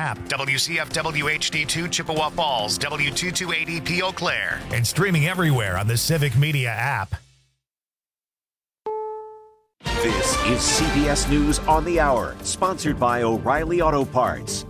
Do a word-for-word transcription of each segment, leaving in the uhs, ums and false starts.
app. W C F W H D two Chippewa Falls, W two two eight E P Eau Claire. And streaming everywhere on the Civic Media app. This is C B S News on the Hour, sponsored by O'Reilly Auto Parts.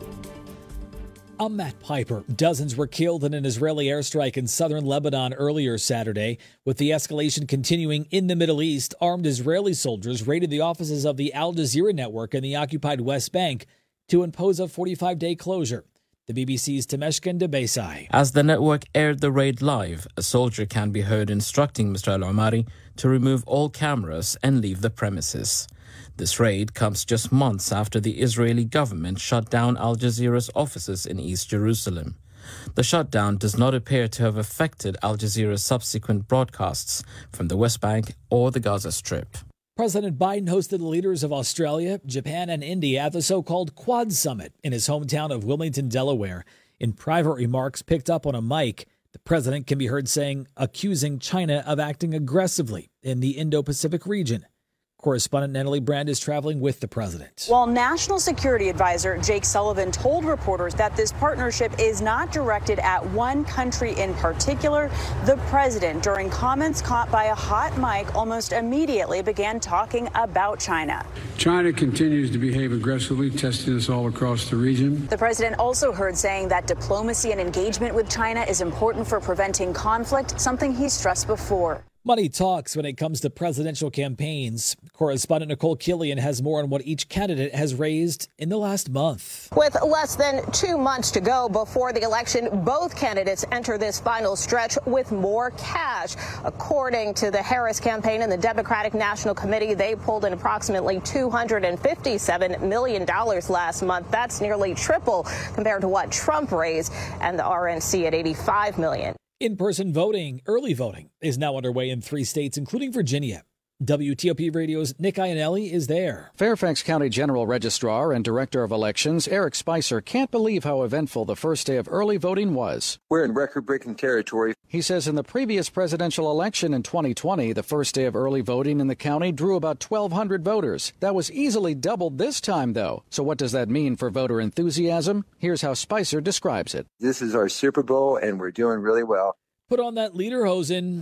I'm Matt Piper. Dozens were killed in an Israeli airstrike in southern Lebanon earlier Saturday. With the escalation continuing in the Middle East, armed Israeli soldiers raided the offices of the Al Jazeera network in the occupied West Bank to impose a forty-five day closure. The B B C's Temeshkin Debesai. As the network aired the raid live, a soldier can be heard instructing Mister Al-Omari to remove all cameras and leave the premises. This raid comes just months after the Israeli government shut down Al Jazeera's offices in East Jerusalem. The shutdown does not appear to have affected Al Jazeera's subsequent broadcasts from the West Bank or the Gaza Strip. President Biden hosted the leaders of Australia, Japan, and India at the so-called Quad Summit in his hometown of Wilmington, Delaware. In private remarks picked up on a mic, the president can be heard saying, accusing China of acting aggressively in the Indo-Pacific region. Correspondent Natalie Brand is traveling with the president. While National Security Advisor Jake Sullivan told reporters that this partnership is not directed at one country in particular, the president, during comments caught by a hot mic, almost immediately began talking about China. China continues to behave aggressively, testing us all across the region. The president also heard saying that diplomacy and engagement with China is important for preventing conflict, something he stressed before. Money talks when it comes to presidential campaigns. Correspondent Nicole Killian has more on what each candidate has raised in the last month. With less than two months to go before the election, both candidates enter this final stretch with more cash. According to the Harris campaign and the Democratic National Committee, they pulled in approximately two hundred fifty-seven million dollars last month. That's nearly triple compared to what Trump raised, and the R N C at eighty-five million dollars. In-person voting, early voting, is now underway in three states, including Virginia. W T O P Radio's Nick Iannelli is there. Fairfax County General Registrar and Director of Elections Eric Spicer can't believe how eventful the first day of early voting was. We're in record-breaking territory. He says in the previous presidential election in twenty twenty, the first day of early voting in the county drew about twelve hundred voters. That was easily doubled this time, though. So what does that mean for voter enthusiasm? Here's how Spicer describes it. This is our Super Bowl, and we're doing really well. Put on that lederhosen.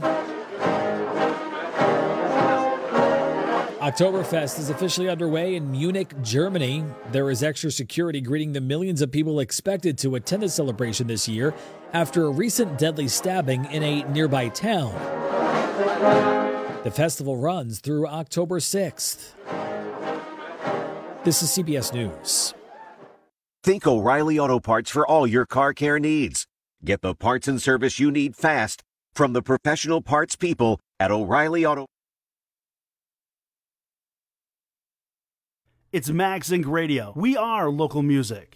Oktoberfest is officially underway in Munich, Germany. There is extra security greeting the millions of people expected to attend the celebration this year after a recent deadly stabbing in a nearby town. The festival runs through October sixth. This is C B S News. Think O'Reilly Auto Parts for all your car care needs. Get the parts and service you need fast from the professional parts people at O'Reilly Auto. It's Max Inc Radio. We are local music.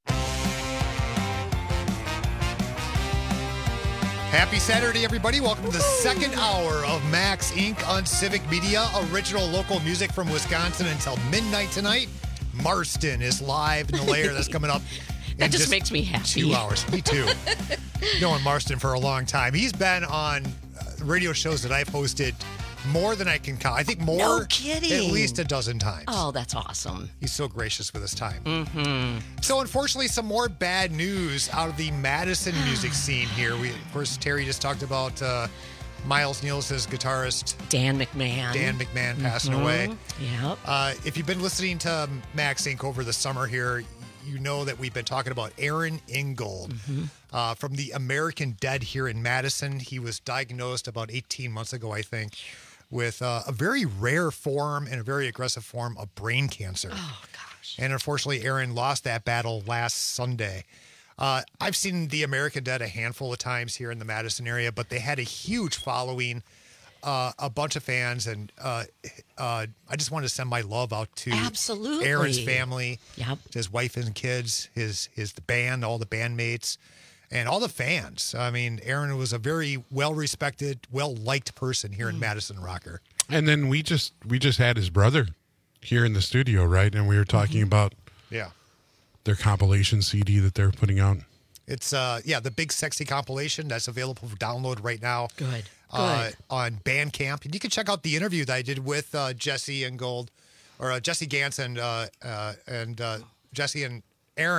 Happy Saturday, everybody. Welcome to the second hour of Max Incorporated on Civic Media. Original local music from Wisconsin until midnight tonight. Marston is live in the layer that's coming up. That just, just makes me happy. Two hours. Me too. Knowing Marston for a long time. He's been on uh, radio shows that I've hosted more than I can count. I think more. No kidding. At least a dozen times. Oh, that's awesome. He's so gracious with his time. Mm-hmm. So, unfortunately, some more bad news out of the Madison music scene here. We, of course, Terry just talked about uh, Miles Nielsen's guitarist. Dan McMahon. Dan McMahon passing mm-hmm. away. Yep. Uh, if you've been listening to Max Incorporated over the summer here, you know that we've been talking about Aaron Ingold mm-hmm. uh, from the American Dead here in Madison. He was diagnosed about eighteen months ago, I think, with uh, a very rare form and a very aggressive form of brain cancer. Oh, gosh. And unfortunately, Aaron lost that battle last Sunday. Uh, I've seen the American Dead a handful of times here in the Madison area, but they had a huge following, uh, a bunch of fans, and uh, uh, I just wanted to send my love out to Absolutely. Aaron's family, yep. his wife and kids, his his the band, all the bandmates, and all the fans. I mean, Aaron was a very well-respected, well-liked person here in Madison Rocker. And then we just we just had his brother here in the studio, right? And we were talking mm-hmm. about yeah their compilation C D that they're putting out. It's uh yeah the Big Sexy compilation that's available for download right now. Good. Uh, Good. On Bandcamp, and you can check out the interview that I did with uh, Jesse Ingold, or uh, Jesse Gans and uh, uh, and uh, Jesse and Aaron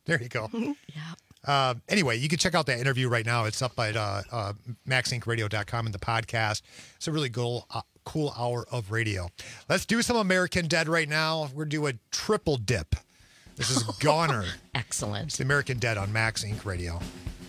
There you go. Yeah. Uh, anyway, you can check out that interview right now. It's up at uh, uh, max inc radio dot com in the podcast. It's a really cool, uh, cool hour of radio. Let's do some American Dead right now. We're doing a triple dip. This is Goner. Excellent. It's the American Dead on Max Inc Radio.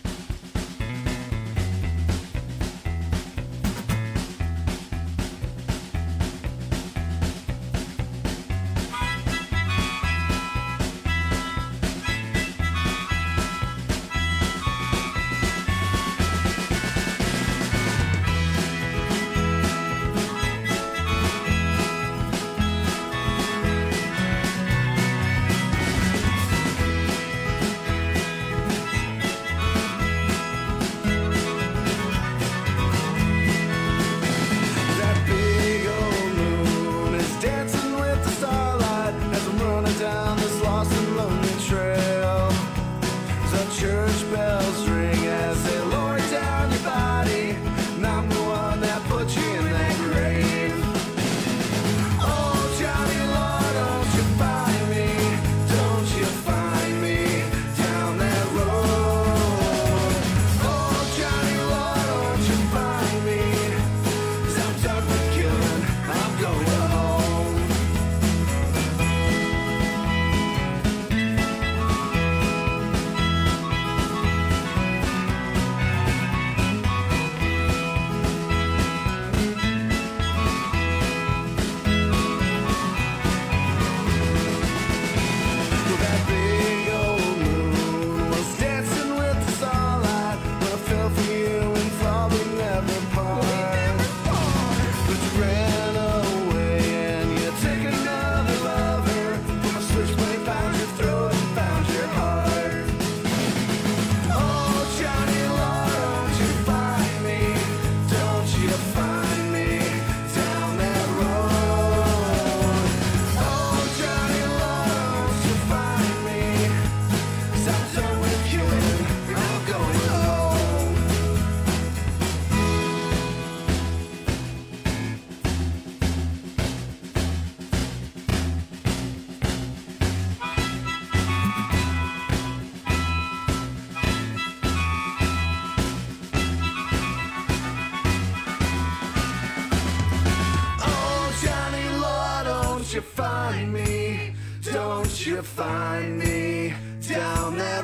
you find me, don't you find me down that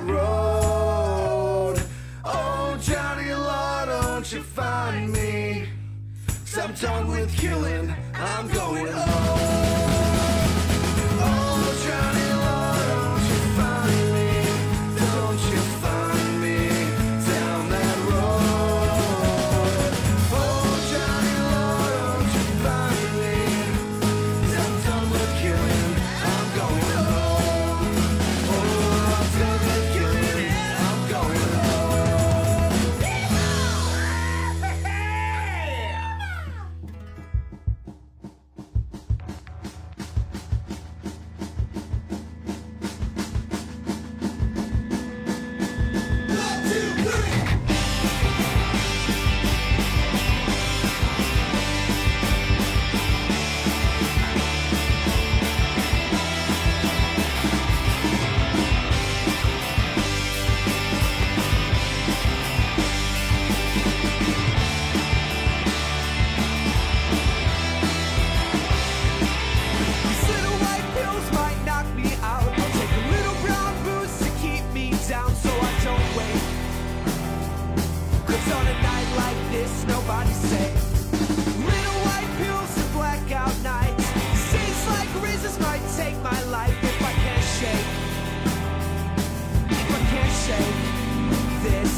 road. Oh, Johnny Law, don't you find me, 'cause I'm done with killing, I'm going home. Oh, Johnny Law, don't you find me, don't you find me down that road. Oh, Johnny Law, don't you find me, 'cause I'm done with killing, I'm going home. Oh, I'm done with killing, I'm going These little white pills might knock me out. I'll take a little brown booze to keep me down so I don't wake. 'Cause on a night like this, nobody's safe. Little white pills and blackout nights. Seems like razors might take my life if I can't shake. If I can't shake this.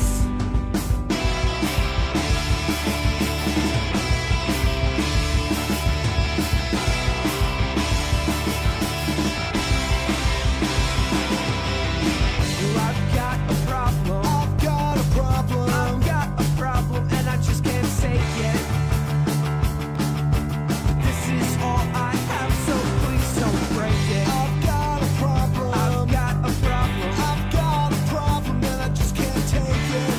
Well, I've got a problem. I've got a problem. I've got a problem, and I just can't take it. This is all I have, so please don't break it. I've got a problem. I've got a problem. I've got a problem, and I just can't take it.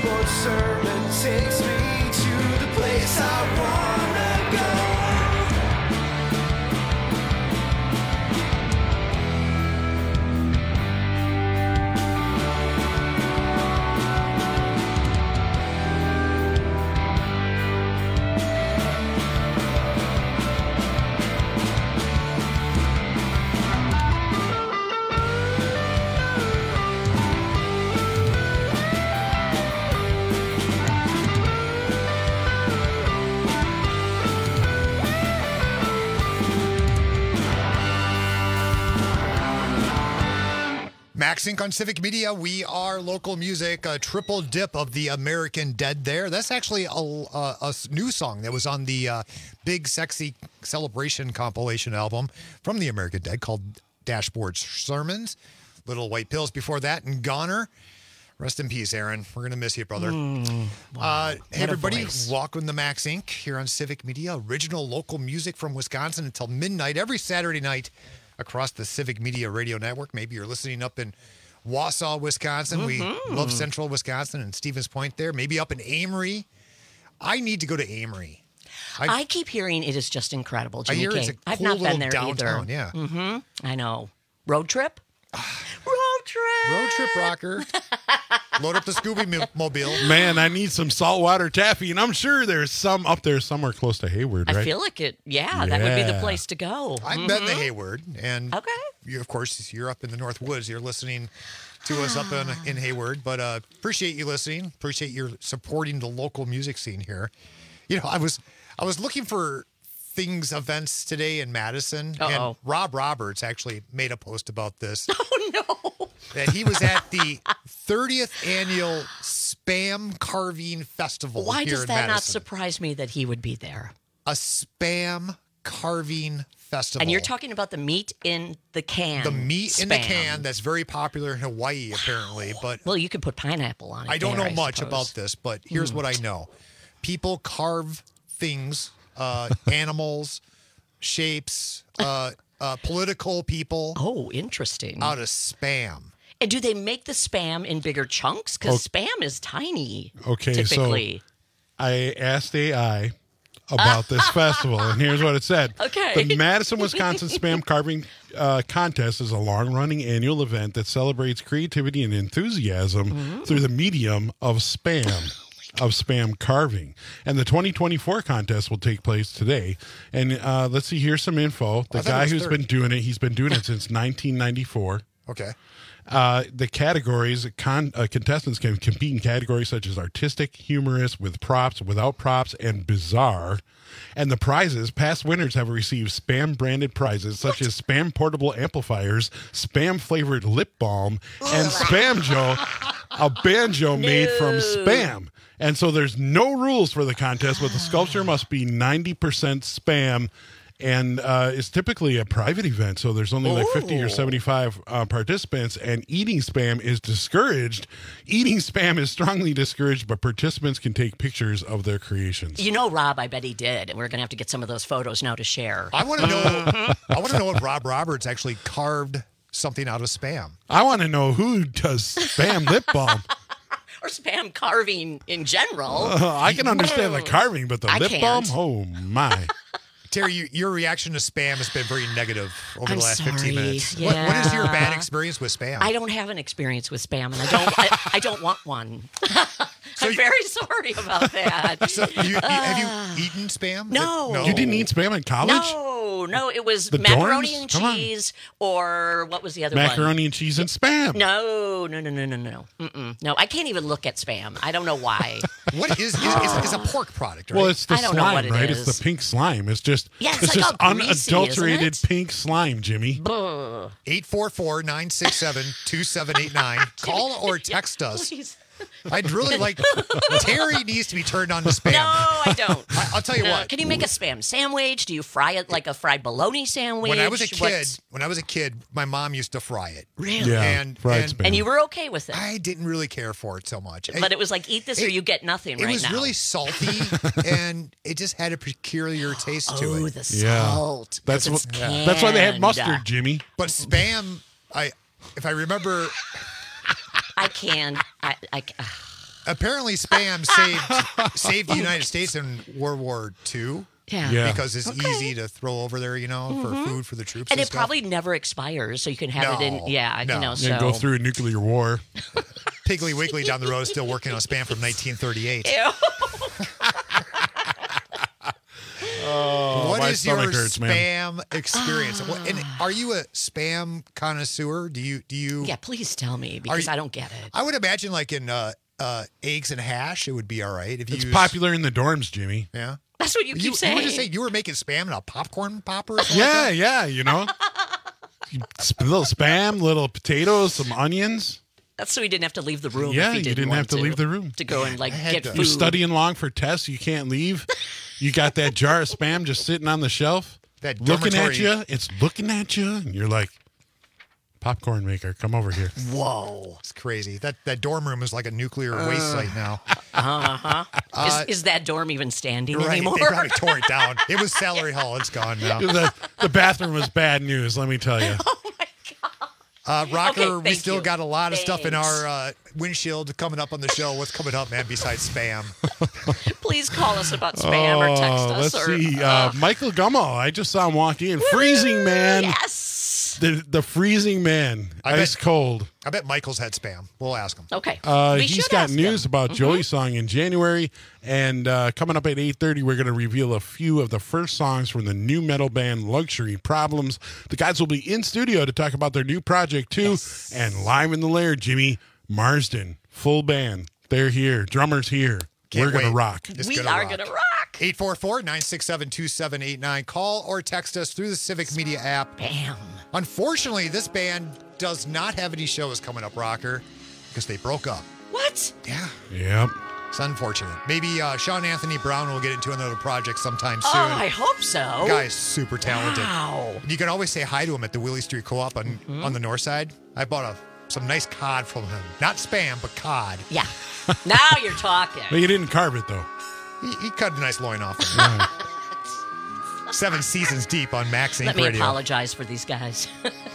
dashboard sermon takes me to the place I wanna go. MaxInc on Civic Media. We are local music, a triple dip of the American Dead there. That's actually a, a, a new song that was on the uh, Big Sexy Celebration compilation album from the American Dead called Dashboard Sermons. Little White Pills before that, and Goner. Rest in peace, Aaron. We're going to miss you, brother. Mm, wow. uh, hey, What a everybody. voice. Welcome to MaxInc here on Civic Media. Original local music from Wisconsin until midnight every Saturday night across the Civic Media Radio Network. Maybe you're listening up in Wausau, Wisconsin. Mm-hmm. We love Central Wisconsin and Stevens Point there. Maybe up in Amory. I need to go to Amory. I, I keep hearing it is just incredible, Jimmy I hear K. it's a I've cool not been little there downtown, either. yeah. Mm-hmm. I know. Road trip? Road trip. Road trip rocker. Load up the Scooby mo- Mobile. Man, I need some saltwater taffy, and I'm sure there's some up there somewhere close to Hayward, right? I feel like it. Yeah, that would be the Yeah. place to go. I've Mhm. been to Hayward, and Okay. you, of course, you're up in the North Woods. You're listening to us up in, in Hayward, but uh, appreciate you listening. Appreciate your supporting the local music scene here. You know, I was I was looking for things, events today in Madison, Uh-oh. and Rob Roberts actually made a post about this. Oh no! That he was at the thirtieth annual Spam Carving Festival. Why here does in that not Madison. surprise me that he would be there? A Spam Carving Festival. And you're talking about the meat in the can. The meat in the Spam. can that's very popular in Hawaii, apparently. But Well, you could put pineapple on it. I don't there, know much suppose. about this, but here's Hmm. what I know. People carve things, uh, animals, shapes, uh, uh, political people. Oh, interesting. Out of Spam. And do they make the Spam in bigger chunks? Because Oh. Spam is tiny. Okay, typically. so I asked A I about this festival, and here's what it said. Okay. The Madison, Wisconsin Spam Carving uh, Contest is a long-running annual event that celebrates creativity and enthusiasm Mm-hmm. through the medium of spam. Of spam carving. And the twenty twenty-four contest will take place today. And uh, let's see, here's some info. The I thought it guy was who's thirty. been doing it, he's been doing it since nineteen ninety-four. Okay. Uh, the categories, con, uh, contestants can compete in categories such as artistic, humorous, with props, without props, and bizarre. And the prizes, past winners have received Spam-branded prizes such as Spam portable amplifiers, Spam-flavored lip balm, and Spam Joe, a banjo made from Spam. And so there's no rules for the contest, but the sculpture must be ninety percent Spam. And uh, it's typically a private event, so there's only like fifty or Ooh. seventy-five uh, participants, and eating Spam is discouraged. Eating Spam is strongly discouraged, but participants can take pictures of their creations. You know, Rob, I bet he did. And we're going to have to get some of those photos now to share. I want to know. I want to know if Rob Roberts actually carved something out of Spam. I want to know who does Spam lip balm. Or Spam carving in general. Uh, I can understand the carving, but the I lip can't. balm? Oh, my. Terry, you, your reaction to Spam has been very negative over I'm the last sorry. fifteen minutes. What, what is your Yeah. bad experience with Spam? I don't have an experience with Spam, and I don't. I, I don't want one. I'm very sorry about that. So you, you, have you eaten Spam? No. no. You didn't eat Spam in college? No, no, it was The macaroni dorms? and Come on. cheese, or what was the other one? Macaroni and cheese and Spam. No, no, no, no, no, no. Mm-mm. No, I can't even look at Spam. I don't know why. What is is, is, is a pork product, right? Well, it's the I don't know slime, what it right? is. It's the pink slime. It's just, Yeah, it's it's like just all greasy, unadulterated isn't it? pink slime, Jimmy. Ugh. eight four four, nine six seven, two seven eight nine. Call or text us. Please. I'd really like Terry needs to be turned on to Spam. No, I don't. I, I'll tell you No. what. Can you make a Spam sandwich? Do you fry it like a fried bologna sandwich? When I was a kid, What's- when I was a kid, my mom used to fry it. Really? Yeah, And fried and, Spam. And you were okay with it? I didn't really care for it so much. But it was like, eat this or it- you get nothing It right was now. really salty, and it just had a peculiar taste to Oh, it. the Yeah. salt. That's 'cause what. it's That's why they had canned. mustard, Jimmy. But Spam, I if I remember, I can. I. I apparently spam saved saved the United States in World War Two. Yeah. Yeah. Because it's Okay. easy to throw over there, you know, for Mhm. food for the troops. And And, it stuff. probably never expires, so you can have it in. No, Yeah, no. you know. You So And go through a nuclear war. Piggly Wiggly down the road is still working on spam from nineteen thirty-eight. Ew. Oh, What my is your stomach hurts, man. spam experience? What, and are you a spam connoisseur? Do you do you? Yeah, please tell me because you- I don't get it. I would imagine like in uh, uh, eggs and hash, it would be all right if you. It's use, popular in the dorms, Jimmy. Yeah. That's what you keep You, saying. you were just saying you were making spam in a popcorn popper. Or something Yeah, like yeah, you know. Sp- little spam, little potatoes, some onions. That's so he didn't have to leave the room. Yeah, if he you didn't, didn't want have to leave the room. to go and like I had get to- food. You're studying long for tests. You can't leave. You got that jar of spam just sitting on the shelf, That looking at dormitory- you. It's looking at you, and you're like, popcorn maker, come over here. Whoa. It's crazy. That that dorm room is like a nuclear waste site now. Uh-huh. Uh, is, is that dorm even standing Right, anymore? they probably tore it down. It was Salary Hall. It's gone now. the, the bathroom was bad news, let me tell you. Uh, Rocker, Okay, we thank still you. got a lot of stuff in Thanks. our uh, windshield coming up on the show. What's coming up, man, besides spam? Please call us about spam or text Oh, us. let's or, see. Uh, Michael Gummel. I just saw him walk in. Freezing man. Yes. The, the freezing man. I Ice bet- cold. I bet Michael's had spam. We'll ask him. Okay. Uh, We he's should got ask news him. about Mhm. Joey's song in January. And uh, coming up at eight thirty, we're going to reveal a few of the first songs from the new metal band Luxury Problems. The guys will be in studio to talk about their new project, too. Yes. And live in the lair, Jimmy Marsden. Full band. They're here. Drummers here. Can't we're going to wait. rock. It's We gonna are rock. going to rock. eight four four, nine six seven, two seven eight nine. Call or text us through the Civic Media app. Bam. Unfortunately, this band does not have any shows coming up, Rocker, because they broke up. What? Yeah. Yep. It's unfortunate. Maybe uh, Sean Anthony Brown will get into another project sometime soon. Oh, I hope so. Guy's super talented. Wow. You can always say hi to him at the Willie Street Co-op on, Mm-hmm. on the north side. I bought a some nice cod from him. Not spam, but cod. Yeah. Now you're talking. But you didn't carve it, though. He, he cut a nice loin off. of me. Seven seasons deep on Max Inc Let me Radio. apologize for these guys.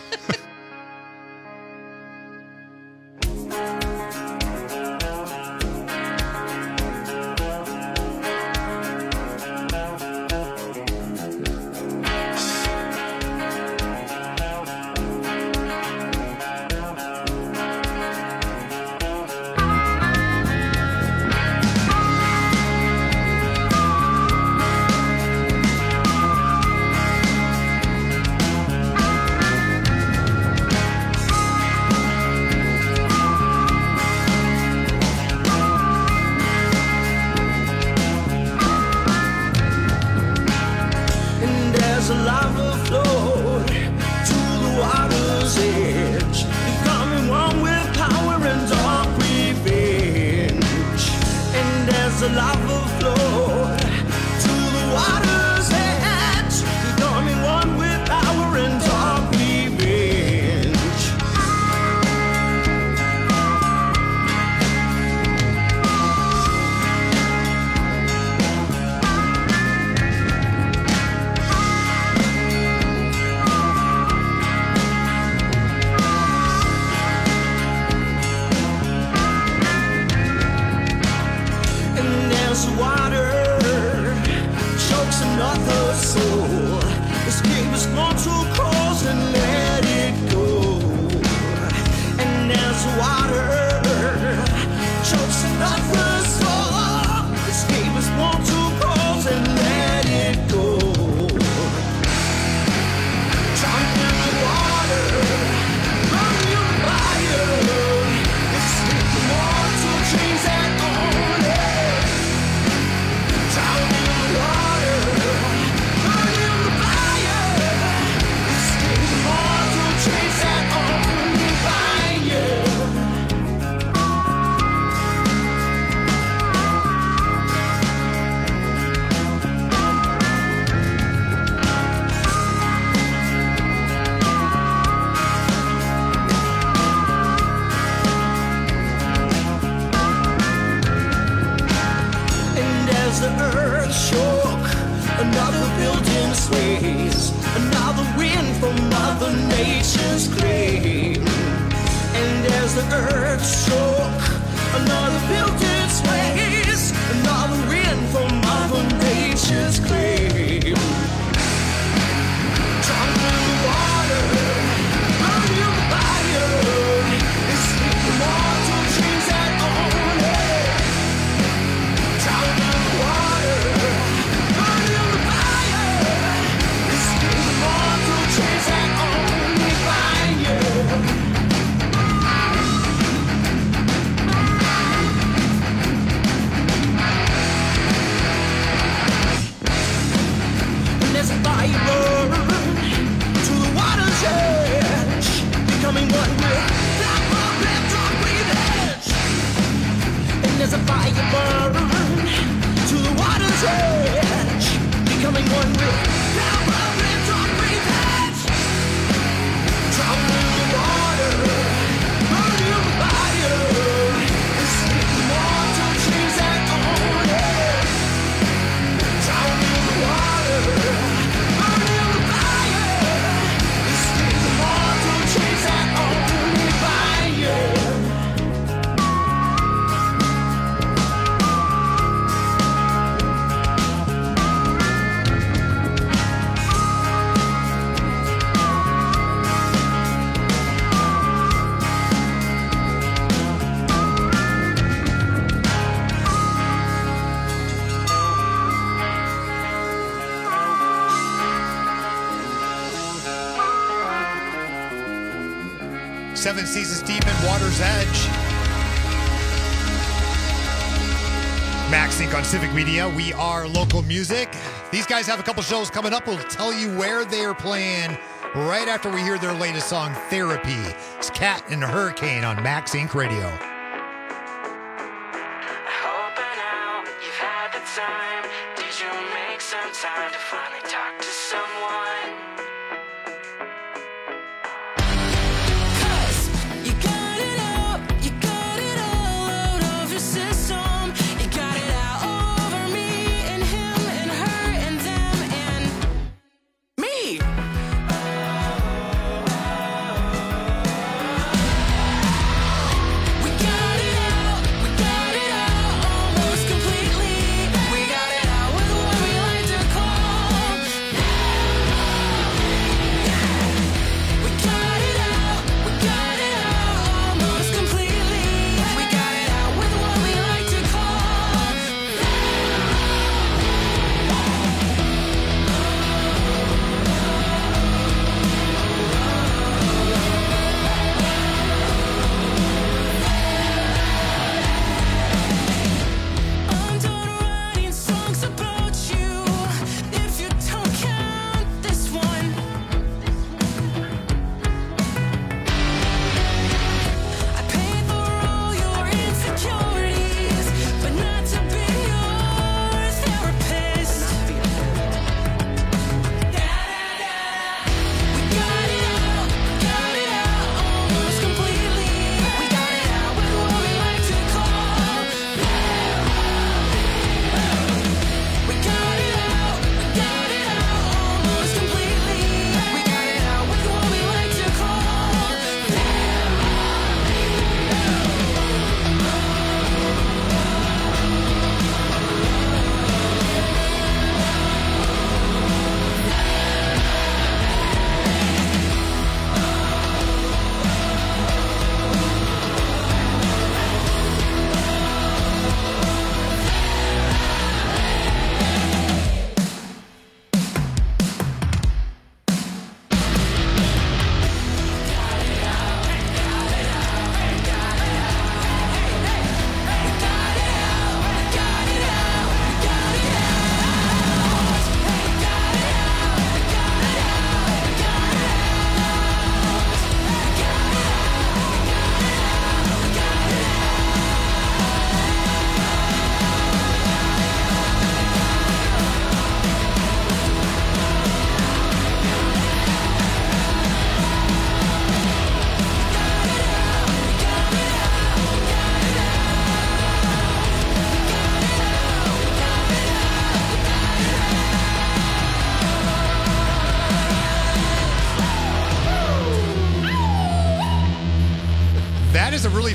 And as a lava flow to the water's edge, becoming one with power and dark revenge. And as the lava flow to the water's edge, becoming one with power and dark revenge. And as the water chokes another soul, escape is born to cross and let it go. And as the water chokes another soul, escape is born to cross and let it go. Drunk in the water, burning in the fire, escape the mortal chains that own it. Drown in the water, burn in the fire, escape the mortal chains that only bind you. And as the earth shook, another building sways, another wind from Mother Nature's claim. And as the earth shook, another building ways, another win for Mother Nature's claim. Drunk in the water, burn in the fire, escape the mortal chains that own it. Drunk in the water, burn in the fire, escape the mortal chains that only find you. There's a fire burn to the water's edge, becoming one with that problem, dark revenge. And there's a fire burn to the water's edge, becoming one with that problem, dark revenge. Drown in the water, burn in the fire, escape the mortal chains that own it. Drown in the water, burn in the fire, escape the mortal chains that only find you. Seven seasons deep in Water's Edge. Max Inc on Civic Media. We are local music. These guys have a couple shows coming up. We'll tell you where they are playing right after we hear their latest song, Therapy. It's Cat and Hurricane on Max Inc Radio. Hope by now you've had the time. Did you make some time to finally talk to someone? You got it out, you got it all out of your system. You got it out over me and him and her and them and me. We got it out, we got it out almost completely. We got it out with what we like to call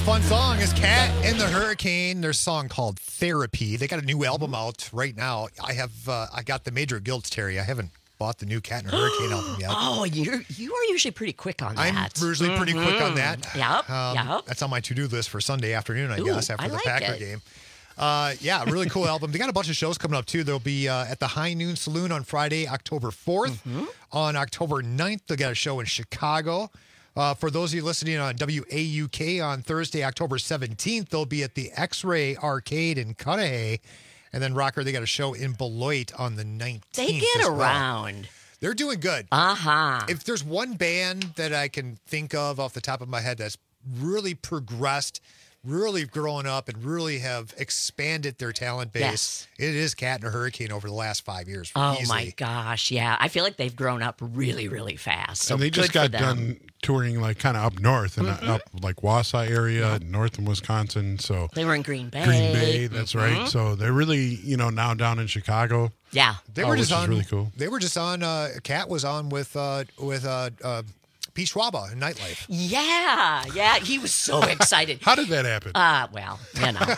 fun song is Cat and the Hurricane. Their song called Therapy. They got a new album out right now. I have uh, I got the Major Guilds, Terry. I haven't bought the new Cat and the Hurricane album yet. Oh, you're you are usually pretty quick on that. I'm usually pretty quick on that. Yep, Um, yep. That's on my to-do list for Sunday afternoon, I Ooh, guess, after I the like Packer it. game. Uh, yeah, really cool album. They got a bunch of shows coming up, too. They'll be uh, at the High Noon Saloon on Friday, October fourth. Mm-hmm. On October ninth, they got a show in Chicago. Uh, for those of you listening on W A U K on Thursday, October seventeenth, they'll be at the X-Ray Arcade in Cudahy. And then, Rocker, they got a show in Beloit on the nineteenth. They get as well. around. They're doing good. Uh-huh. If there's one band that I can think of off the top of my head that's really progressed, really growing up, and really have expanded their talent base, Yes. it is Cat and a Hurricane over the last five years. Oh, easily. my gosh. Yeah. I feel like they've grown up really, really fast. So and they just good got for them. done touring like kind of up north and Mhm. up like Wausau area, north in Wisconsin. So They were in Green Bay. Green Bay, that's Mhm. right. So they're really, you know, now down in Chicago. Yeah. They Oh, were which just is on. really cool. They were just on. Uh, Cat was on with uh, with uh, uh, Pete Schwaba in Nightlife. Yeah, yeah, he was so excited. How did that happen? Uh, well, you know.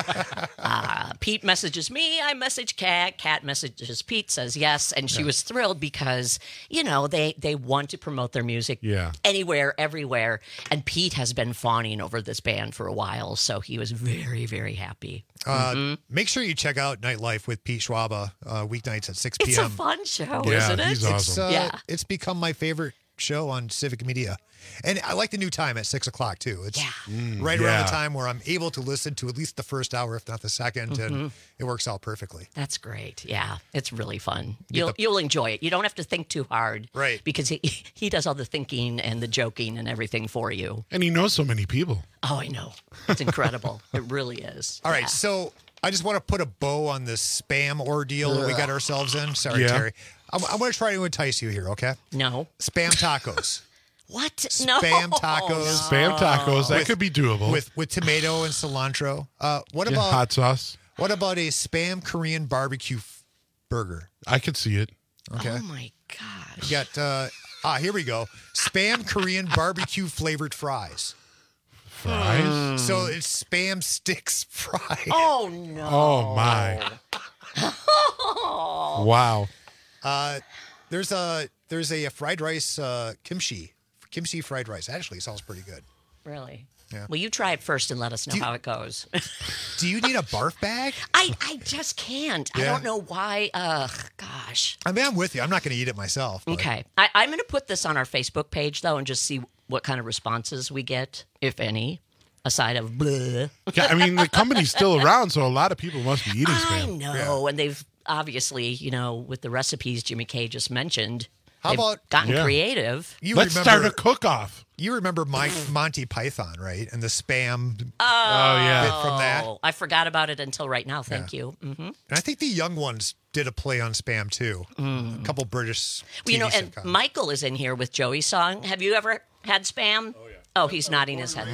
uh, Pete messages me, I message Kat, Kat messages Pete, says yes, and she Yeah. was thrilled because, you know, they, they want to promote their music Yeah. anywhere, everywhere, and Pete has been fawning over this band for a while, so he was very, very happy. Uh, Mhm. Make sure you check out Nightlife with Pete Schwaba uh, weeknights at six It's p.m. a fun show, Yeah, isn't it? he's It's, awesome. uh, Yeah. it's become my favorite show on Civic Media. And I like the new time at six o'clock, too. It's Mm, right around yeah. the time where I'm able to listen to at least the first hour, if not the 2nd and Mhm. it works out perfectly. That's great. Yeah, it's really fun. Get You'll the- you'll enjoy it. You don't have to think too hard, Right. Because he he does all the thinking and the joking and everything for you. And he knows so many people. Oh, I know. It's incredible. It really is. All right, Yeah. so I just want to put a bow on this spam ordeal that we got ourselves in. Sorry, Yeah. Terry. I'm, I'm going to try to entice you here, okay? No. Spam tacos. What? No. Spam tacos. Spam tacos, that With- could be doable. With with tomato and cilantro. Uh, what Yeah, about hot sauce? What about a spam Korean barbecue f- burger? I could see it. Okay. Oh my gosh. You got uh, ah, here we go. Spam Korean barbecue flavored fries. Fries? So it's spam sticks fry. Oh no. Oh, my. Wow. Uh, there's a there's a fried rice uh, kimchi kimchi fried rice. Actually, it sounds pretty good. Really? Yeah. Well, you try it first and let us know Do you- how it goes. Do you need a barf bag? I I just can't. I Yeah. don't know why. Ugh, gosh. I mean, I'm with you. I'm not going to eat it myself. but- Okay. I, I'm going to put this on our Facebook page, though, and just see what kind of responses we get, if any, aside of bleh. Yeah, I mean, the company's still around, so a lot of people must be eating I spam. know. And they've obviously, you know, with the recipes Jimmy K just mentioned, How they've about- gotten Yeah. creative. You Let's remember, start a cook-off. You remember Mike Monty Python, right? And the spam. Oh, yeah. bit from that. I forgot about it until right now. Thank you. hmm And I think the young ones did a play on spam too. A couple British. Well, you know, T V and sitcoms. Michael is in here with Joey's song. Have you ever had spam? Oh, yeah. Oh, he's nodding his head.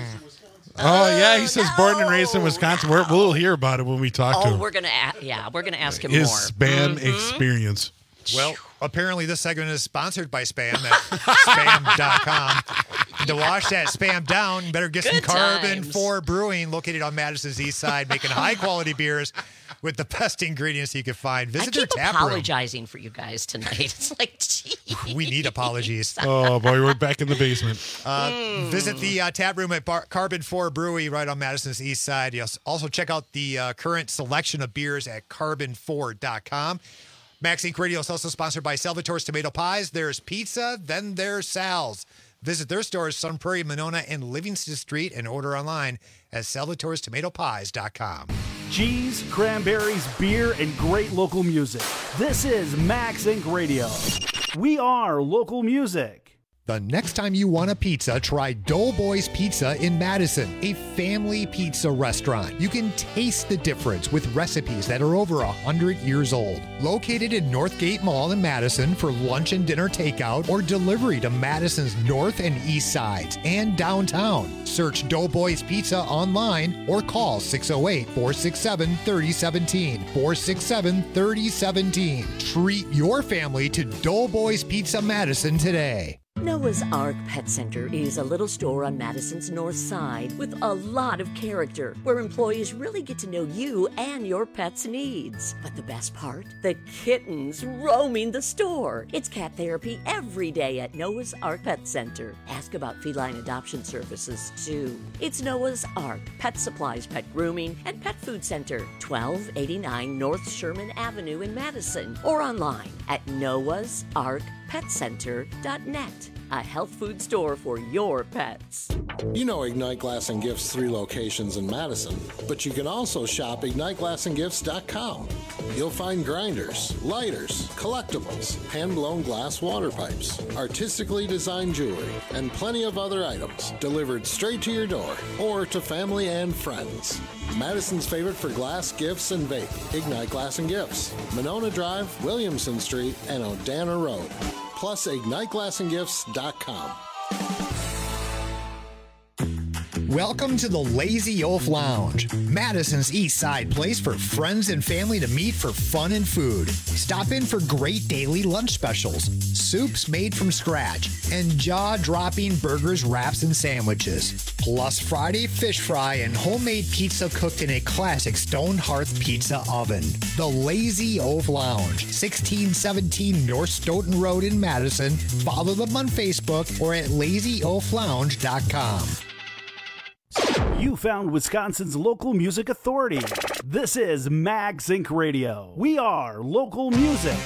Oh, yeah, he says born and raised in Wisconsin. We're, we'll hear about it when we talk to Oh, him. we're gonna, a- yeah, we're gonna ask him His more. spam Mhm. experience. Well, apparently this segment is sponsored by Spam at spam dot com. And to wash that spam down, you better get some Good Carbon times. four Brewing, located on Madison's East Side, making high-quality beers with the best ingredients you can find. I Visit their keep tap room. apologizing for you guys tonight. It's like, gee. We need apologies. Oh, boy, we're back in the basement. Uh, Hmm. Visit the uh, tap room at Bar- Carbon four Brewery right on Madison's East Side. You also check out the uh, current selection of beers at carbon four dot com. Max Inc Radio is also sponsored by Salvatore's Tomato Pies. There's pizza, then there's Sal's. Visit their stores, Sun Prairie, Monona, and Livingston Street, and order online at salvatores tomato pies dot com. Cheese, cranberries, beer, and great local music. This is Max Inc Radio. We are local music. The next time you want a pizza, try Doughboys Pizza in Madison, a family pizza restaurant. You can taste the difference with recipes that are over one hundred years old. Located in Northgate Mall in Madison for lunch and dinner takeout or delivery to Madison's north and east sides and downtown. Search Doughboys Pizza online or call six oh eight, four six seven, three oh one seven, four six seven, three oh one seven. Treat your family to Doughboys Pizza Madison today. Noah's Ark Pet Center is a little store on Madison's north side with a lot of character, where employees really get to know you and your pet's needs. But the best part? The kittens roaming the store. It's cat therapy every day at Noah's Ark Pet Center. Ask about feline adoption services, too. It's Noah's Ark Pet Supplies, Pet Grooming, and Pet Food Center, twelve eighty-nine North Sherman Avenue in Madison, or online at noahs ark pet center dot net. A health food store for your pets. You know Ignite Glass and Gifts' three locations in Madison, but you can also shop ignite glass and gifts dot com. You'll find grinders, lighters, collectibles, hand-blown glass water pipes, artistically designed jewelry, and plenty of other items delivered straight to your door or to family and friends. Madison's favorite for glass, gifts, and vape, Ignite Glass and Gifts, Monona Drive, Williamson Street, and Odana Road. Plus ignite glass and gifts dot com. Welcome to the Lazy Oaf Lounge, Madison's East Side place for friends and family to meet for fun and food. Stop in for great daily lunch specials, soups made from scratch, and jaw-dropping burgers, wraps, and sandwiches. Plus Friday fish fry and homemade pizza cooked in a classic stone hearth pizza oven. The Lazy Oaf Lounge, sixteen seventeen North Stoughton Road in Madison. Follow them on Facebook or at lazy oaf lounge dot com. You found Wisconsin's local music authority. This is Mags Incorporated. Radio. We are local music.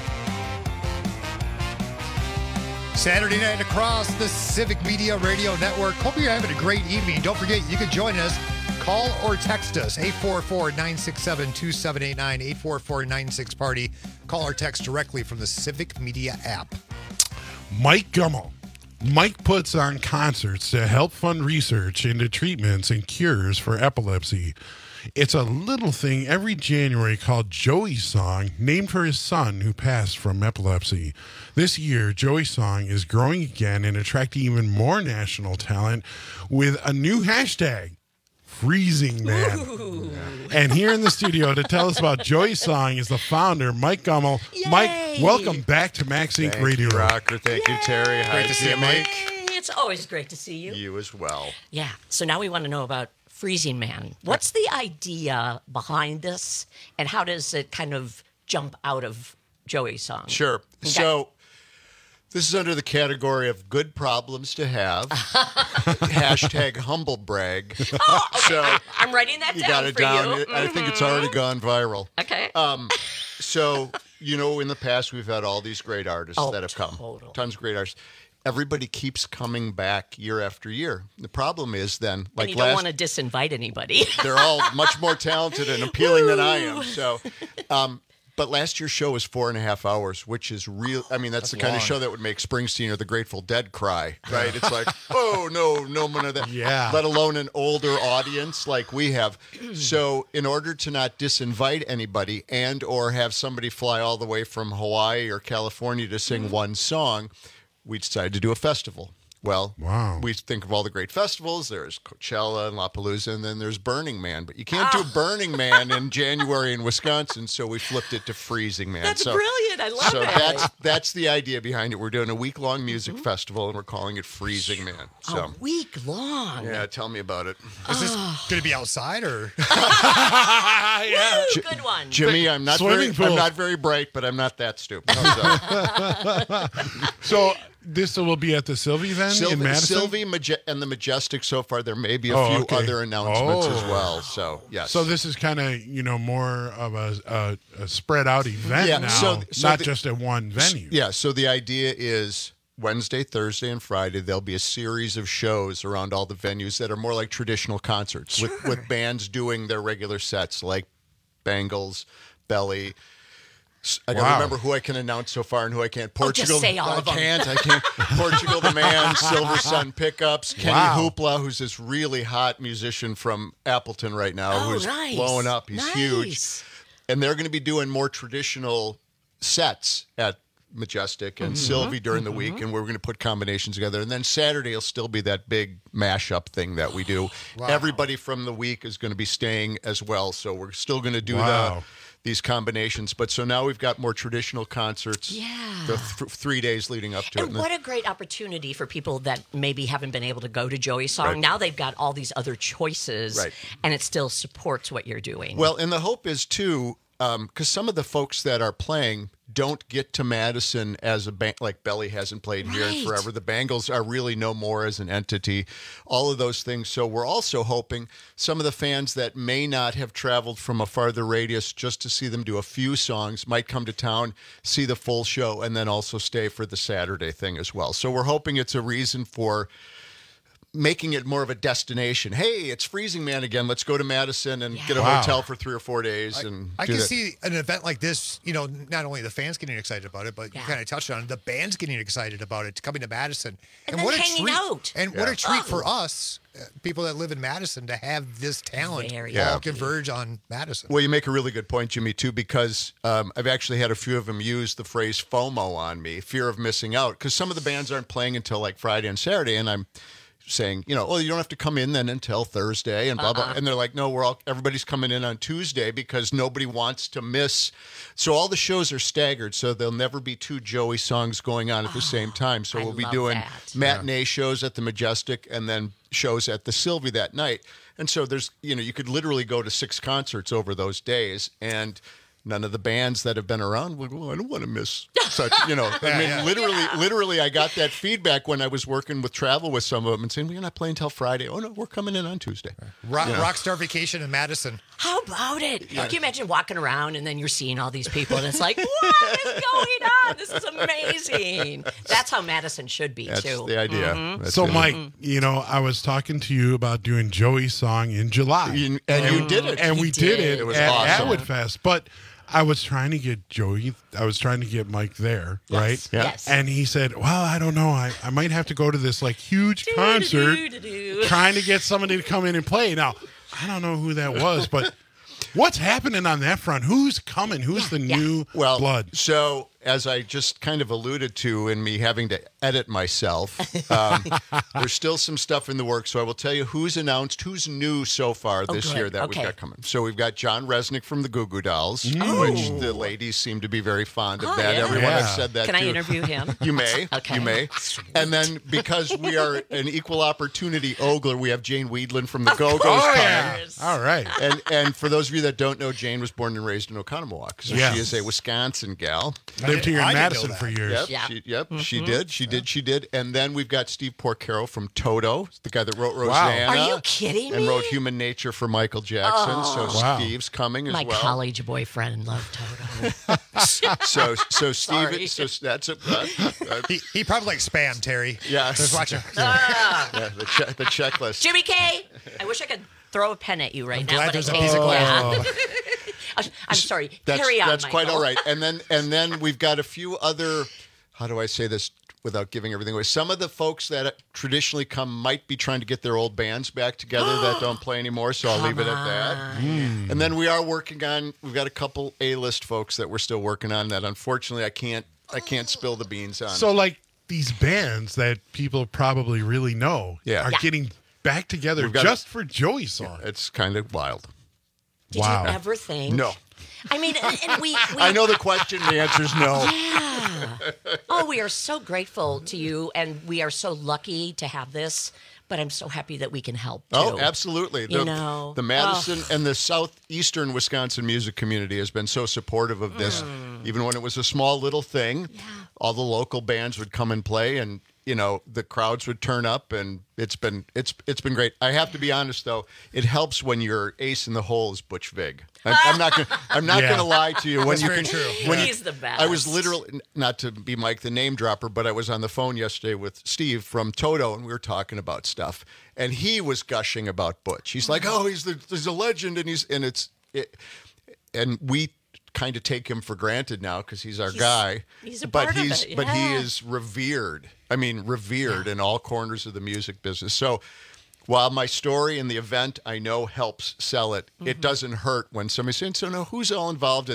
Saturday night across the Civic Media Radio Network. Hope you're having a great evening. Don't forget, you can join us. Call or text us, eight four four, nine six seven, two seven eight nine, eight four four, nine six party. Call or text directly from the Civic Media app. Mike Gummel. Mike puts on concerts to help fund research into treatments and cures for epilepsy. It's a little thing every January called Joey's Song, named for his son who passed from epilepsy. This year, Joey's Song is growing again and attracting even more national talent with a new hashtag, Freezing Man. Ooh. And here in the studio to tell us about Joey's Song is the founder, Mike Gummel. Yay. Mike, welcome back to Max Inc Thank Radio. You, Rocker. Thank Yay. You, Terry. Great to see you, Mike. It's always great to see you. You as well. Yeah. So now we want to know about Freezing Man. What's the idea behind this, and how does it kind of jump out of Joey's Song? Sure. Okay. So this is under the category of good problems to have. Hashtag humble brag. Oh, okay. So I'm writing that you down got it for down. you. I think it's already gone viral. Okay. Um, so, you know, in the past, we've had all these great artists oh, that have come. Total. Tons of great artists. Everybody keeps coming back year after year. The problem is then, like and you last, don't want to disinvite anybody. They're all much more talented and appealing than I am. So, um, but last year's show was four and a half hours, which is real. I mean, that's, that's the kind long. of show that would make Springsteen or the Grateful Dead cry, right? It's like, oh no, no one of that. Yeah. Let alone an older audience like we have. So, in order to not disinvite anybody and or have somebody fly all the way from Hawaii or California to sing one song, we decided to do a festival. Well, wow. we think of all the great festivals. There's Coachella and Lollapalooza, and then there's Burning Man. But you can't oh. do Burning Man in January in Wisconsin, so we flipped it to Freezing Man. That's so, brilliant. I love so it. So that's, that's the idea behind it. We're doing a week-long music mm-hmm. festival, and we're calling it Freezing Man. So, a week long? Yeah, tell me about it. Is this going to be outside, or? yeah. Woo, good one. Jimmy, I'm not, very, I'm not very bright, but I'm not that stupid. So... This will be at the Sylvie then Sylvie, in Madison? Sylvie Maje- and the Majestic so far. There may be a oh, few okay. other announcements oh. as well. So, yes. So this is kind of, you know, more of a, a, a spread out event yeah, now, so, so not the, just at one venue. Yeah, so the idea is Wednesday, Thursday, and Friday, there'll be a series of shows around all the venues that are more like traditional concerts sure. with, with bands doing their regular sets like Bangles, Belly. I gotta wow. remember who I can announce so far and who I can't. oh, Portugal, just say all I of them. can't. I can't. Portugal the Man, Silver Sun Pickups, Kenny wow. Hoopla, who's this really hot musician from Appleton right now, oh, who's nice. blowing up. He's nice. huge, and they're going to be doing more traditional sets at Majestic and mm-hmm. Sylvie during mm-hmm. the week, and we're going to put combinations together. And then Saturday will still be that big mashup thing that we do. Wow. Everybody from the week is going to be staying as well, so we're still going to do wow. the. these combinations. But so now we've got more traditional concerts. Yeah. The th- three days leading up to And it. what a great opportunity for people that maybe haven't been able to go to Joey's song. Right. Now they've got all these other choices, Right. and it still supports what you're doing. Well, and the hope is too, because some of the folks that are playing don't get to Madison as a band, like Belly hasn't played here in Right. forever. The Bangles are really no more as an entity, all of those things. So we're also hoping some of the fans that may not have traveled from a farther radius just to see them do a few songs might come to town, see the full show, and then also stay for the Saturday thing as well. So we're hoping it's a reason for making it more of a destination. Hey, it's Freezing Man again. Let's go to Madison and get a Wow. hotel for three or four days. and I do can that. see an event like this, you know, not only the fans getting excited about it, but you kind of touched on it, the band's getting excited about it, coming to Madison. And then what hanging a treat. out. And what Yeah. a treat Oh. for us, uh, people that live in Madison, to have this talent Very all lucky. converge on Madison. Well, you make a really good point, Jimmy, too, because um, I've actually had a few of them use the phrase FOMO on me, fear of missing out, because some of the bands aren't playing until like Friday and Saturday, and I'm saying, you know, oh, you don't have to come in then until Thursday and blah, blah. Uh-uh. And they're like, no, we're all, everybody's coming in on Tuesday because nobody wants to miss. So all the shows are staggered. So there'll never be two Joey songs going on at the same time. So I we'll be love doing that. matinee shows at the Majestic and then shows at the Sylvie that night. And so there's, you know, you could literally go to six concerts over those days. And none of the bands that have been around would, well, I don't want to miss such, you know. I mean, yeah. literally, literally, I got that feedback when I was working with travel with some of them and saying, well, you're not playing till Friday. Oh, no, we're coming in on Tuesday. Rock, You know. Rockstar Vacation in Madison. How about it? Can you imagine walking around and then you're seeing all these people and it's like, what is going on? This is amazing. That's how Madison should be, That's too. the idea. Mhm. That's So, it. Mike, you know, I was talking to you about doing Joey's song in July. You- and you did it. And He we did, did. it, It was at awesome. Atwood Fest. But I was trying to get Joey, I was trying to get Mike there, right? Yeah. Yes. And he said, well, I don't know. I, I might have to go to this like huge concert Do-do-do-do-do. trying to get somebody to come in and play. Now, I don't know who that was, but what's happening on that front? Who's coming? Who's the new Well, blood? so as I just kind of alluded to in me having to edit myself, um, there's still some stuff in the works. So I will tell you who's announced, who's new so far this good. year that Okay. we've got coming. So we've got John Resnick from the Goo Goo Dolls, Mm. which the ladies seem to be very fond of Oh, that. yeah. Everyone Yeah. I've said that Can to. I interview him? You may. Okay. You may. And then because we are an equal opportunity ogler, we have Jane Weedland from the Go Go's Oh, coming. yeah. All right. And and for those of you that don't know, Jane was born and raised in Oconomowoc. So Yeah. she is a Wisconsin gal. Lived here in I didn't know Madison that. for years. Yep, Yeah. she, yep, she Mm-hmm. did, she did, she did. And then we've got Steve Porcaro from Toto, the guy that wrote Wow. Rosanna. Are you kidding And me? wrote Human Nature for Michael Jackson. Oh. So Wow. Steve's coming as My well. college boyfriend loved Toto. So so Sorry. Steve, so that's a uh, uh, He, he probably likes spam, Terry. Yeah. Just watching. Ah. yeah, the, che- the checklist. Jimmy K, I wish I could throw a pen at you right I'm now, glad but there's I a can't. piece of Yeah. glass. I'm- I'm sorry. That's, Carry on, that's quite Michael. all right. And then and then we've got a few other. How do I say this without giving everything away? Some of the folks that traditionally come might be trying to get their old bands back together that don't play anymore. So I'll leave it at that. And then we are working on. We've got a couple A-list folks that we're still working on that. Unfortunately, I can't. I can't spill the beans on. So, like, these bands that people probably really know Yeah. are Yeah. getting back together We've got- just for Joey's song. it's kind of wild. Did Wow. you ever think? No. I mean, and, and we, we. I know the question. The answer is no. Yeah. Oh, we are so grateful to you, and we are so lucky to have this. But I'm so happy that we can help. Too. Oh, absolutely. You The, know, the Madison and the southeastern Wisconsin music community has been so supportive of this. Mm. Even when it was a small little thing, all the local bands would come and play, and you know the crowds would turn up, and it's been it's it's been great. I have to be honest though, it helps when your ace in the hole is Butch Vig. I'm, I'm not gonna I'm not Yeah. gonna lie to you when That's you very can. true. When you- He's the best. I was literally not to be Mike the name dropper, but I was on the phone yesterday with Steve from Toto, and we were talking about stuff, and he was gushing about Butch. He's like, "Oh, he's the he's a legend," and he's and it's it, and we kind of take him for granted now because he's our He's- guy. he's a but part of he's it, but he yeah. is revered. I mean, revered in all corners of the music business. So. While my story and the event I know helps sell it, Mm-hmm. it doesn't hurt when somebody's saying, so no, who's all involved? And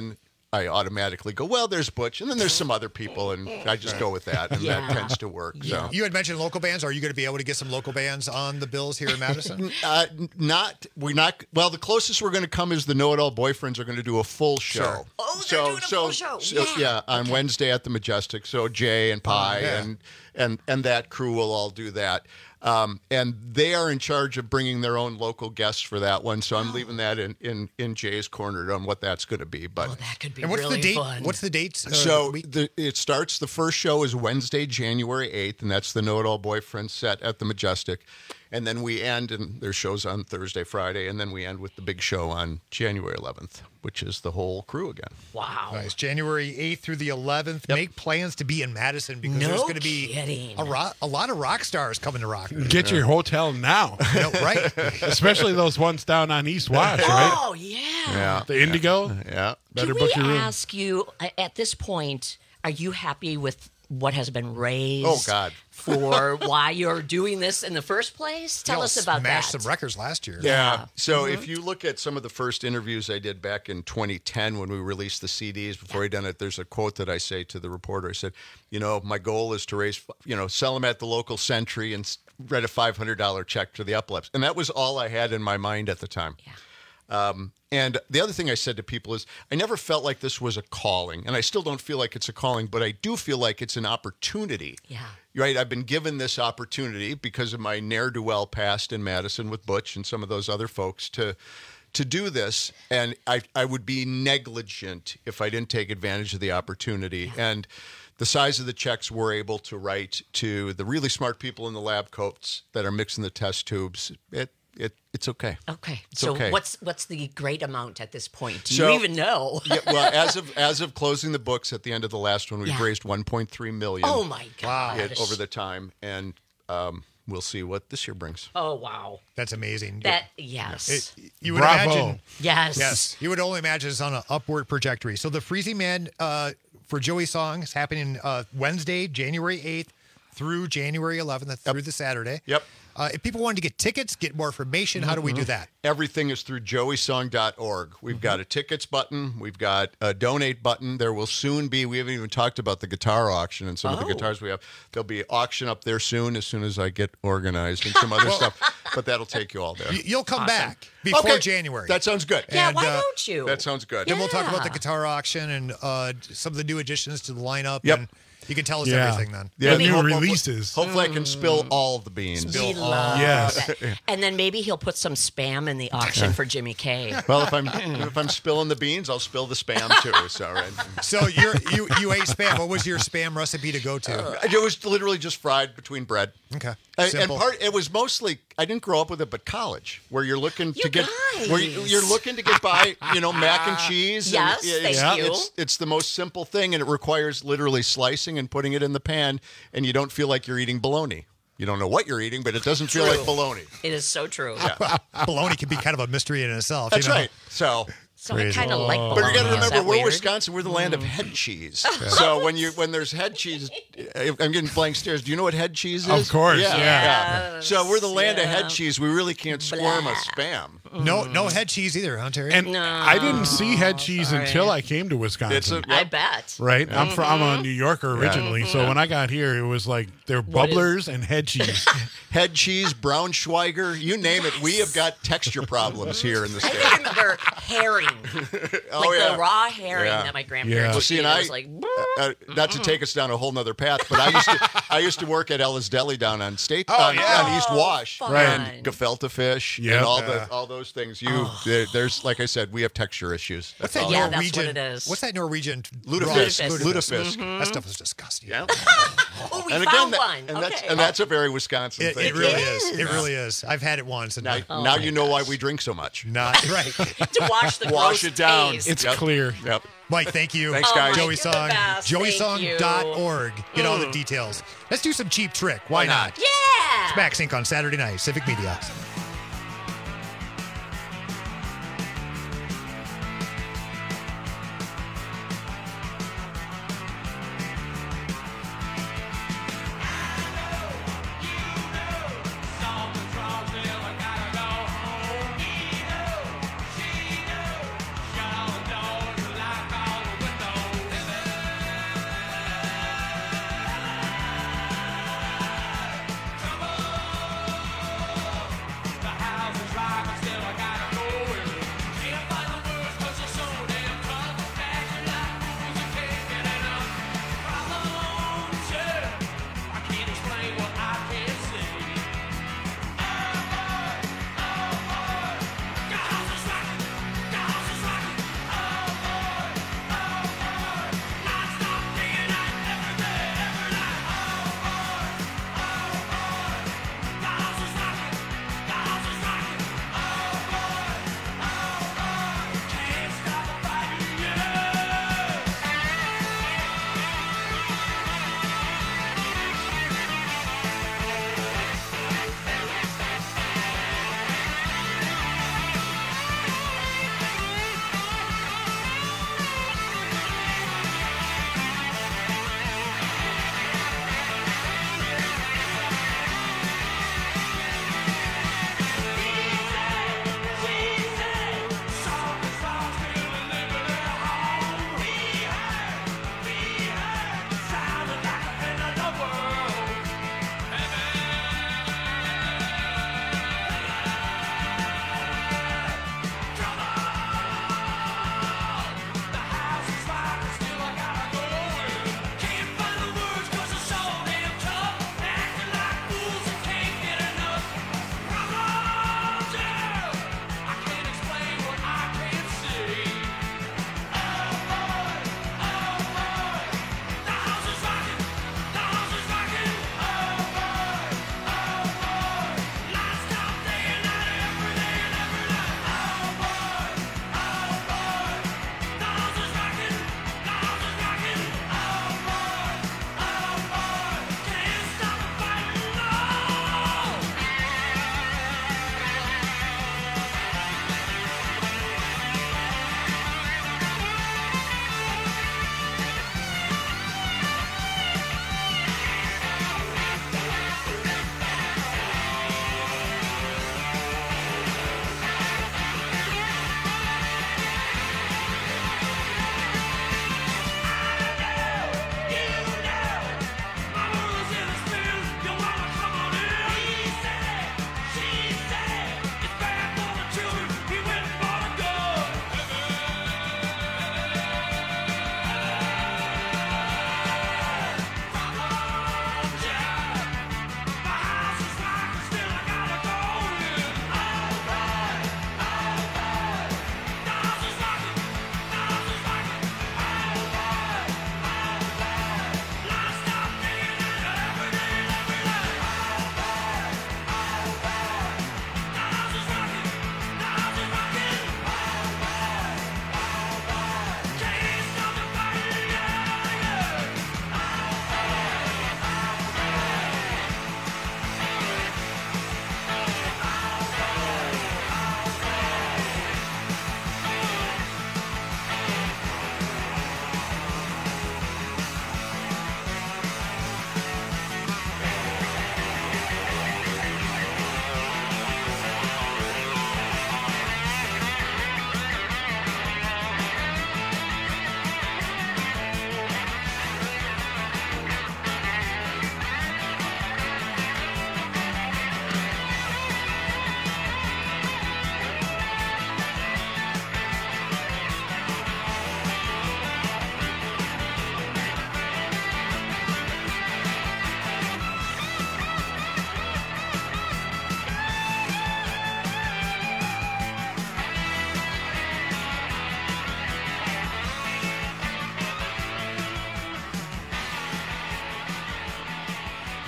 I automatically go, well, there's Butch, and then there's some other people, and I just go with that, and Yeah. that tends to work. So. You had mentioned local bands. Are you going to be able to get some local bands on the bills here in Madison? Uh, not we're not. Well, the closest we're going to come is the Know It All Boyfriends are going to do a full show. Sure. Oh, they're so, doing a so, full show. so- Yeah. yeah, on Wednesday at the Majestic. So Jay and Pi Oh, yeah. and and and that crew will all do that. Um, and they are in charge of bringing their own local guests for that one. So I'm leaving that in, in, in Jay's corner on what that's going to be. But that could be And what's really the date? fun. What's the dates? uh, so week? the, it starts. The first show is Wednesday, January eighth, and that's the Know It All Boyfriend set at the Majestic. And then we end, and there's shows on Thursday, Friday, and then we end with the big show on January eleventh, which is the whole crew again. Wow. Nice. January eighth through the eleventh. Make plans to be in Madison because No there's going to be kidding. a, ro- a lot of rock stars coming to rock. Get your hotel now. You know, right? Especially those ones down on East Wash, right? Oh, yeah. Yeah. The Indigo. Yeah. Better Can book we your room. ask you, uh, at this point, are you happy with what has been raised? Oh, God. For why you're doing this in the first place? Tell Y'all us about that. smashed some records last year. Yeah. So Mm-hmm. if you look at some of the first interviews I did back in twenty ten when we released the C Ds, before we done it, there's a quote that I say to the reporter. I said, you know, my goal is to raise, you know, sell them at the local Century and s- write a five hundred dollars check to the Uplifts. And that was all I had in my mind at the time. Yeah. Um, and the other thing I said to people is I never felt like this was a calling, and I still don't feel like it's a calling, but I do feel like it's an opportunity. Yeah. Right? I've been given this opportunity because of my ne'er-do-well past in Madison with Butch and some of those other folks to to do this, and I, I would be negligent if I didn't take advantage of the opportunity. And the size of the checks we're able to write to the really smart people in the lab coats that are mixing the test tubes, it it it's okay. Okay. It's so okay. what's what's the great amount at this point? Do So- you even know? yeah, well, as of as of closing the books at the end of the last one, we've Yeah. raised one point three million. Oh, my God. it- over the time, and um, we'll see what this year brings. Oh, wow. That's amazing. That, yes. It, you would Bravo. imagine. Yes. Yes. You would only imagine it's on an upward trajectory. So the Freezing Man uh, for Joey Song is happening uh, Wednesday, January eighth through January eleventh, through the Saturday. Yep. Uh, if people wanted to get tickets, get more information, how do we do that? Everything is through joey song dot org. We've got a tickets button. We've got a donate button. There will soon be, we haven't even talked about the guitar auction and some of the Oh. guitars we have. There'll be auction up there soon as soon as I get organized and some other stuff. But that'll take you all there. Y- You'll come Awesome. back before Okay. January. That sounds good. Yeah, And, why uh, don't you? That sounds good. Then we'll talk about the Yeah. guitar auction and uh, some of the new additions to the lineup. Yep. And you can tell us Yeah. everything then. Yeah, Maybe new hopefully- releases. Hopefully I can spill all the beans. We love Yes. that. And then maybe he'll put some spam in the auction for Jimmy K. Well, if I'm if I'm spilling the beans, I'll spill the spam too. So right. So you're, you you ate spam. What was your spam recipe to go to? It was literally just fried between bread. Okay. And, and Simple. part it was mostly I didn't grow up with it, but college, where you're looking to You get where you- guys. you're looking to get by, you know, mac and cheese. Yes, and it's, thank you. It's, it's the most simple thing, and it requires literally slicing and putting it in the pan, and you don't feel like you're eating bologna. You don't know what you're eating, but it doesn't feel True. like bologna. It is so true. Bologna can be kind of a mystery in itself. That's you know? right. So. So I kind of like But bologna. you got to Is remember, that we're weird? Wisconsin. We're the land of head cheese. So when you when there's head cheese, I'm getting blank stares. Do you know what head cheese is? Of course, Yeah. yeah. yeah. So we're the land of yeah. head cheese. We really can't squirm a Blah. spam. No, no head cheese either, huh, Terry? And No, I didn't see head cheese sorry. until I came to Wisconsin. It's a I bet. Right, I'm from I'm a New Yorker originally, so when I got here, it was like they're What is- bubblers and head cheese. head cheese, Braunschweiger, you name it. We have got texture problems here in the I state. remember herring, Oh like yeah. the raw herring Yeah. that my Yeah. grandparents Well, would see, eat. and I I, was like, uh, not to take us down a whole nother path, but I used to, I used to work at Ella's Deli down on State, Oh, on, yeah. on East Wash, fun. and gefilte fish, Yep. and all Yeah. the all those things. You, there, there's like I said, we have texture issues. What's That's that all. Yeah, that's Norwegian? what it is. What's that Norwegian? Lutefisk. raw- Lutefisk. That stuff is disgusting. Yeah. oh, we and found again, that- one. and okay. that's and that's a very Wisconsin It, thing. it really is. is. It really is. I've had it once, and Now, not, Oh now my you know why gosh. we drink so much. not right. to wash the Wash gross it down. taste. It's Yep. clear. Yep. Mike, thank you. Thanks, guys. Oh, Joey Mike, you're Song. the best. joey Thank song you. dot org. Get all the Mm. details. Let's do some cheap trick. Why, Why not? not? Yeah. It's Max Inc on Saturday night. Civic Media.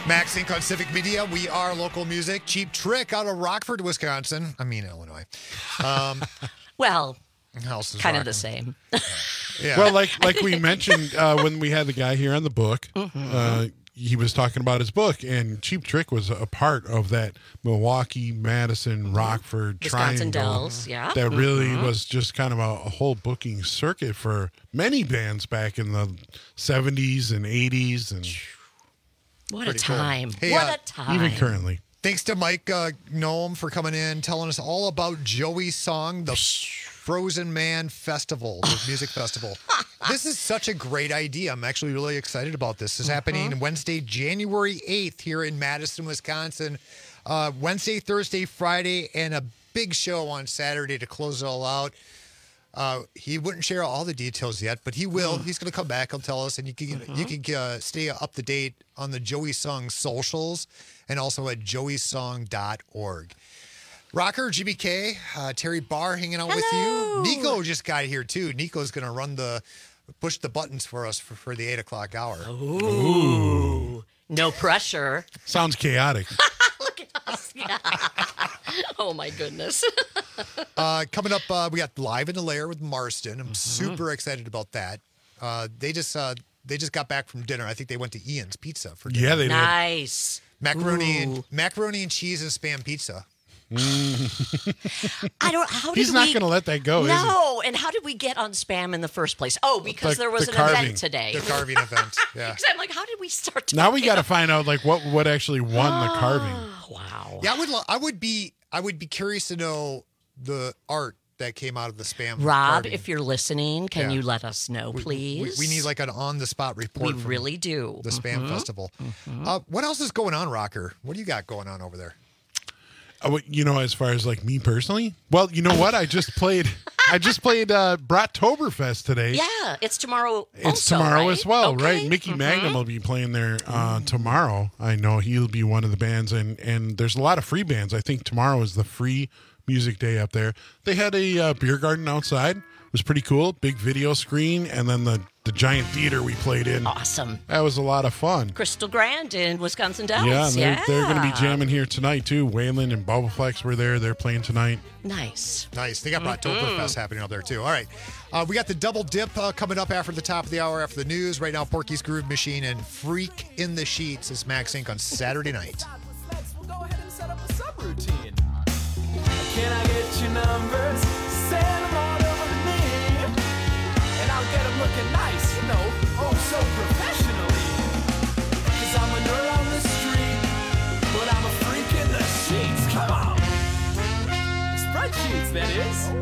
Max Inc on Civic Media. We are local music. Cheap Trick out of Rockford, Wisconsin. I mean, Illinois. Um, well, house is kind rocking. of the same. Yeah. Well, like like we mentioned uh, when we had the guy here on the book, Mhm. uh, he was talking about his book, and Cheap Trick was a part of that Milwaukee, Madison, Rockford Wisconsin triangle. Dells, yeah. That really Mhm. was just kind of a, a whole booking circuit for many bands back in the seventies and eighties, and What a Pretty cool. time. Hey, what uh, a time. even currently. Thanks to Mike uh, Gnome for coming in, telling us all about Joey's song, The Frozen Man Festival, the music festival. This is such a great idea. I'm actually really excited about this. This is happening Wednesday, January eighth here in Madison, Wisconsin. Uh, Wednesday, Thursday, Friday, and a big show on Saturday to close it all out. Uh, he wouldn't share all the details yet, but he will. He's going to come back. He'll tell us, and you can you can uh, stay up to date on the Joey Song socials and also at joey song dot org. Rocker, G B K, uh, Terry Barr hanging out with you. Nico just got here too. Nico's going to run the push the buttons for us for, for the eight o'clock hour. Ooh. No pressure. Sounds chaotic. Look at us. Yeah. Oh, my goodness. Uh, coming up, uh, we got Live in the Lair with Marston. I'm Mm-hmm. super excited about that. Uh, they just uh, they just got back from dinner. I think they went to Ian's Pizza for dinner. Yeah, they did. Nice. Macaroni Ooh. and macaroni and cheese and spam pizza. I don't. How did He's not we- going to let that go, is he? No. And how did we get on spam in the first place? Oh, because The- there was the an carving. event today. The carving event. Yeah. Because I'm like, how did we start? Talking Now we got to find out like what what actually won the carving. Wow. Yeah, I would. lo- I would be. I would be curious to know the art that came out of the spam. Rob, carving. if you're listening, can Yeah. you let us know, We- please? We, we need like an on-the-spot report. We from really do. The spam Mhm. festival. Uh, what else is going on, Rocker? What do you got going on over there? Uh, what- you know, as far as like me personally, well, you know what? I just played. I just played uh, Brattoberfest today. Yeah, it's tomorrow. It's also, tomorrow right? as well, Okay. right? Mickey Mhm. Magnum will be playing there uh, tomorrow. I know he'll be one of the bands, and and there's a lot of free bands. I think tomorrow is the free music day up there. They had a uh, beer garden outside. It was pretty cool. Big video screen, and then the the giant theater we played in. Awesome. That was a lot of fun. Crystal Grand in Wisconsin Dells. Yeah, and they're, yeah. they're going to be jamming here tonight too. Waylon and Bubbleplex were there. They're playing tonight. Nice. Nice. They got Brattoberfest Mhm. happening up there too. All right. Uh, we got the double dip uh, coming up after the top of the hour after the news. Right now, Porky's Groove Machine and Freak in the Sheets is Max Inc on Saturday night. Subroutine. Can I get your numbers? Send them on over to me. And I'll get them looking nice, you know, oh so professionally. Cause I'm a nerd on the street, but I'm a freak in the sheets. Come on. Spreadsheets, that is.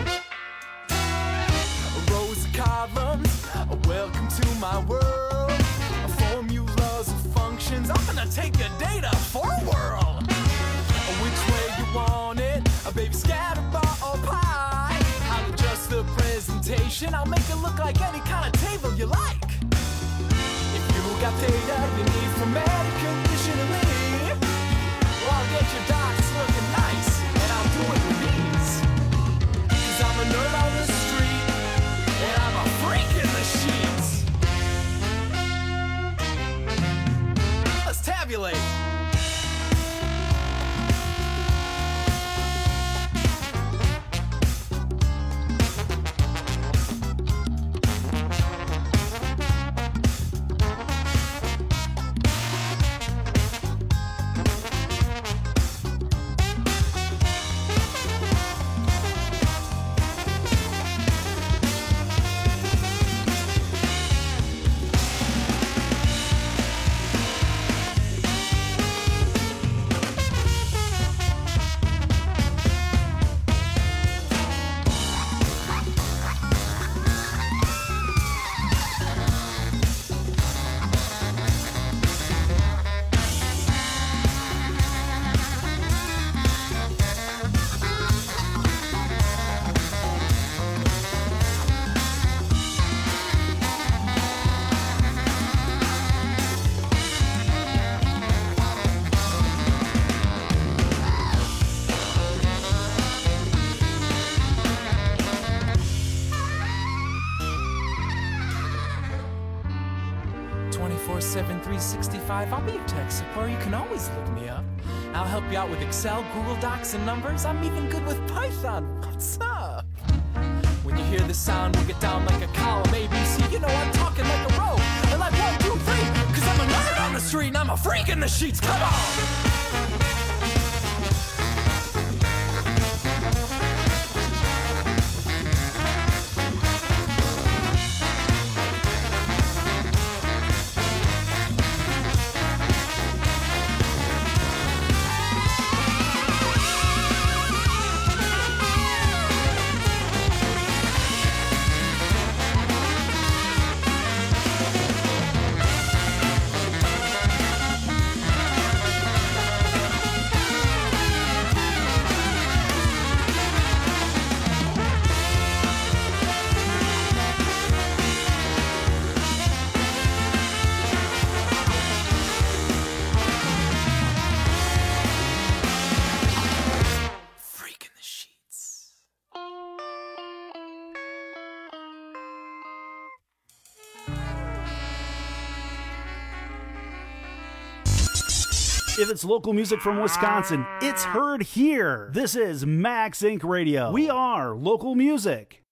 Rows of columns, welcome to my world. Formulas and functions, I'm gonna take your data for a whirl. Which way you want it, a baby scatterbar or pie. I'll adjust the presentation, I'll make it look like any kind of table you like. If you got data you need for medical conditioning, well, I'll get your docs looking nice, and I'll do it with ease. Cause I'm a nerd on the street, and I'm a freak in the sheets. Let's tabulate. twenty-four seven, three sixty-five. I'll be your tech support. You can always look me up. I'll help you out with Excel, Google Docs, and numbers. I'm even good with Python. What's up? When you hear the sound, we'll get down like a column A B C. You know I'm talking like a row. And like one, two, three. Cause I'm a nerd on the street and I'm a freak in the sheets. Come on! If it's local music from Wisconsin, it's heard here. This is Max Inc Radio. We are local music.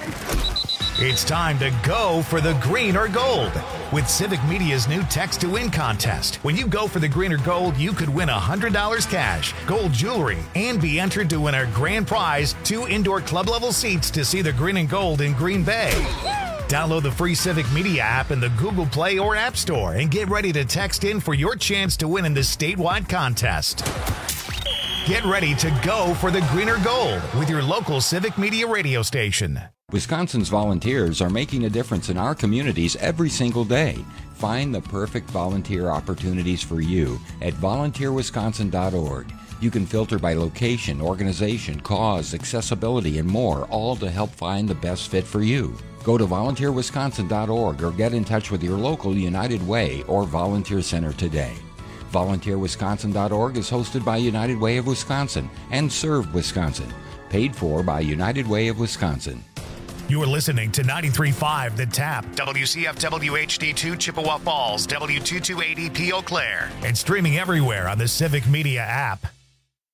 It's time to go for the green or gold with Civic Media's new Text to Win contest. When you go for the green or gold, you could win one hundred dollars cash, gold jewelry, and be entered to win our grand prize, two indoor club-level seats to see the green and gold in Green Bay. Download the free Civic Media app in the Google Play or App Store and get ready to text in for your chance to win in this statewide contest. Get ready to go for the green or gold with your local Civic Media radio station. Wisconsin's volunteers are making a difference in our communities every single day. Find the perfect volunteer opportunities for you at volunteer wisconsin dot org. You can filter by location, organization, cause, accessibility, and more, all to help find the best fit for you. Go to volunteer wisconsin dot org or get in touch with your local United Way or Volunteer Center today. volunteer wisconsin dot org is hosted by United Way of Wisconsin and Serve Wisconsin. Paid for by United Way of Wisconsin. You're listening to ninety-three point five The Tap, W C F W H D two Chippewa Falls, W two two eight zero P Eau Claire, and streaming everywhere on the Civic Media app.